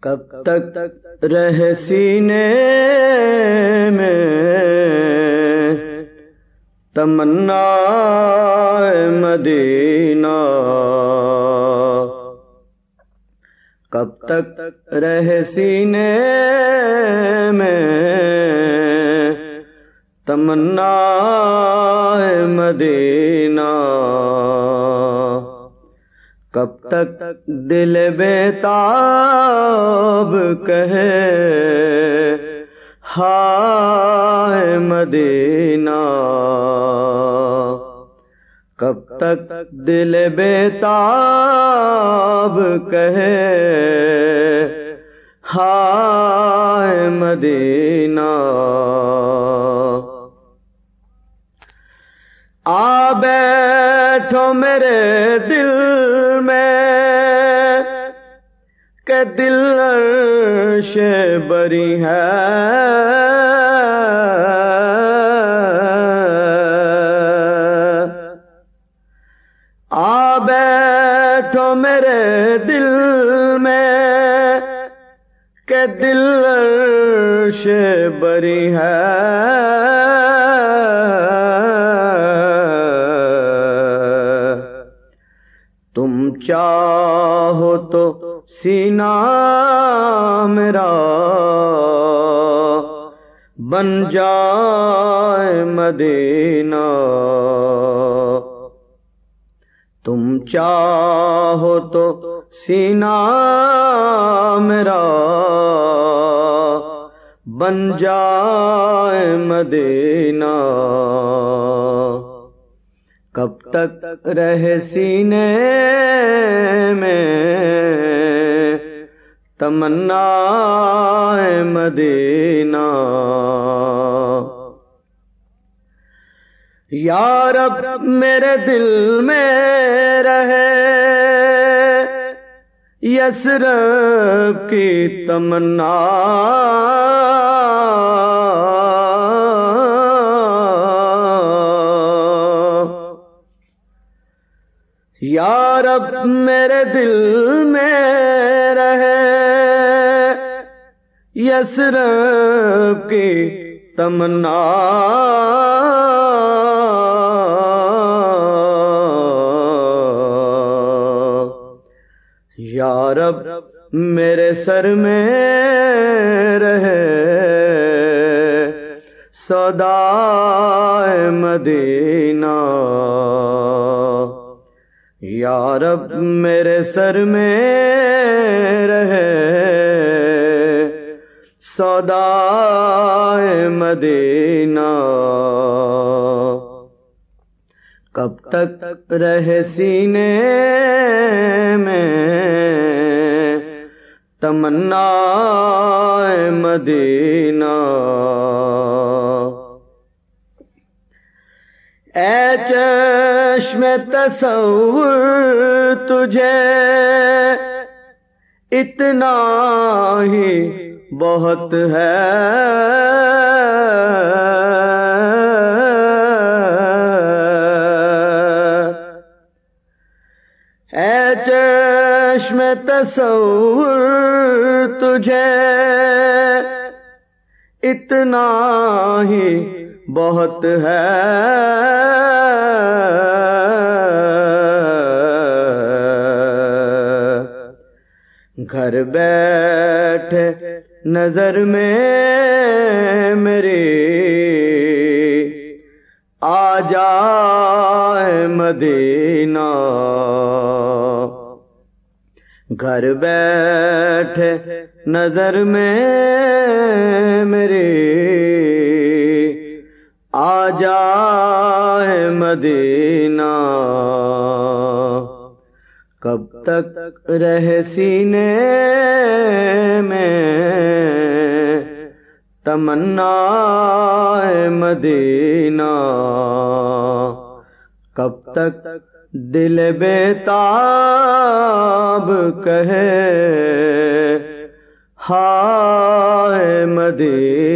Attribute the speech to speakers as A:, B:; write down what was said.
A: کب تک رہے سینے میں تمنا مدینہ، کب تک رہے سینے میں تمنا مدینہ، کب تک دل بے تاب کہے ہائے مدینہ، کب تک دل بے تاب کہے ہائے مدینہ۔ آ بیٹھو میرے دل میں کہ دل عرش بری ہے، آ بیٹھو میرے دل میں کہ دل عرش بری ہے، تم چاہو تو سینہ میرا بن جائے مدینہ، تم چاہو تو سینہ میرا بن جائے مدینہ، کب تک رہے سینے میں تمنا مدینہ۔ یا رب میرے دل میں رہے یثرب کی تمنا، یا رب میرے دل میں رہے یثرب کی تمنا، یا رب میرے سر میں رہے صدائے مدینہ، یا رب میرے سر میں رہے صدائے مدینہ، کب تک رہے سینے میں تمنا مدینہ۔ اے چشم تصور تجھے اتنا ہی بہت ہے، اے چشم تصور تجھے اتنا ہی بہت ہے، گھر بیٹھے نظر میں میری آ جائے مدینہ، گھر بیٹھے نظر میں میری آ جائے مدینہ، کب تک رہے سینے میں تمنا مدینہ، کب تک دل بے تاب کہے ہائے مدینہ۔